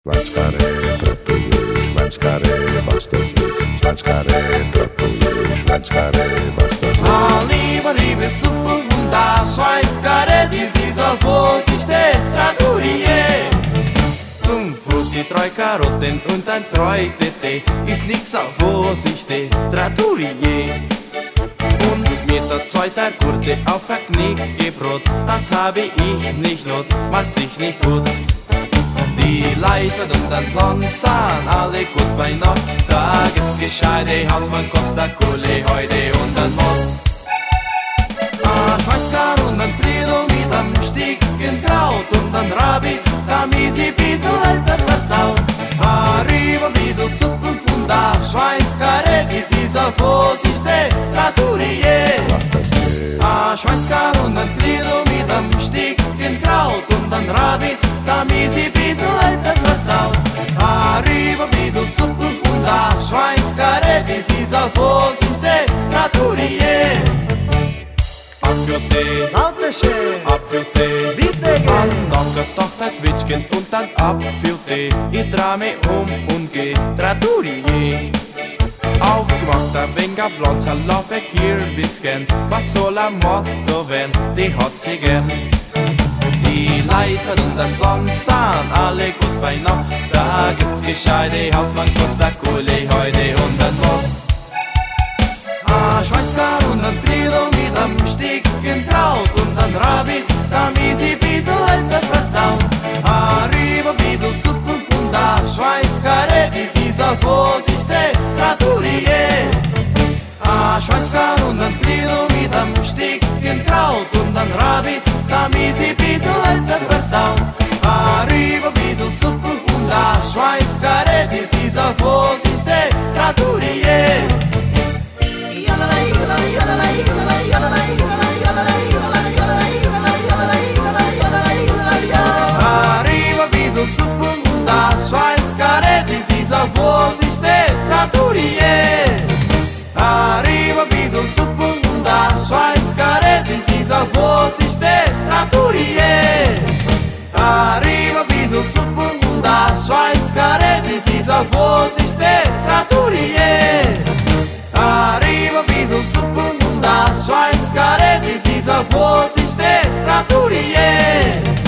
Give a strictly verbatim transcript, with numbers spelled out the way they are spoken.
Szwajcskare tratuje, Szwajcskare, was das ist. Szwajcskare tratuje, Szwajcskare, was das ist. A liebe, liebe Suppe und das Schweißkarre, die sie so vor sich steht, traturier. Zum Fuß die drei Karotten und ein Kräutete, ist nix auf Vorsicht, traturier. Und mit der zweiten Gurte auf ein Knickebrot, das habe ich nicht not, mach's ich nicht gut. Die Leute und dann tanzen alle gut bei Nacht. Da gibt's gescheite Hausmann, Costa, Kohle, heute und dann Moss. A Schweißkar und dann Trilo mit am Sticken Kraut und dann Rabi, da misi Biesel alter vertaut. Arriba Biesel Suppen und da Schweißkare, die sie so Vorsicht, traturier. Was das ist. A Schweißkar und dann Trilo mit am Sticken Kraut und dann Rabi, da misi Biesel alter vertaut. Arriba Biesel Suppen und da Schweißkare, die sie so Vorsicht, traturier. Apfeltee, Dankeschön, Apfeltee, bitte gern. an Nacker Tochter Twitschgen und dann Apfeltee. Ich dreh mich um und geh traturier. Aufgemacht ein wenig Blanzer, laufe Kürbisken. Was soll ein Motto werden, die hat sie gern. Die Leiter und dann Blanzern, alle gut bei Nacht. Da gibt's gescheite Hausmann, Costa, Kohle, heute und dann Most. A Schweißkar und dann Trilo mit am Sticken Traut und dann Rabi, da misi Biesel alter vertaut. Arriba Biesel Suppen und da Schweißkare, die sie so Vorsicht, traturier. A Schweißkar und dann Trilo mit am Sticken Kraut und dann Rabi, da misi Biesel alter vertaut. Arriba Biesel Suppen und da Schweißkare, die sie so Vorsicht, traturier. Arriba Biesel Suppen und da Schweißkarre, die sie so Vorsicht, traturier. Arriba Biesel Suppen und da Schweißkarre, die sie so Vorsicht, traturier. Arriba Biesel Suppen und da Schweißkarre, die sie so Vorsicht, traturier. Arriba Biesel Suppen und da Schweißkarre, die sie so Vorsicht, traturier.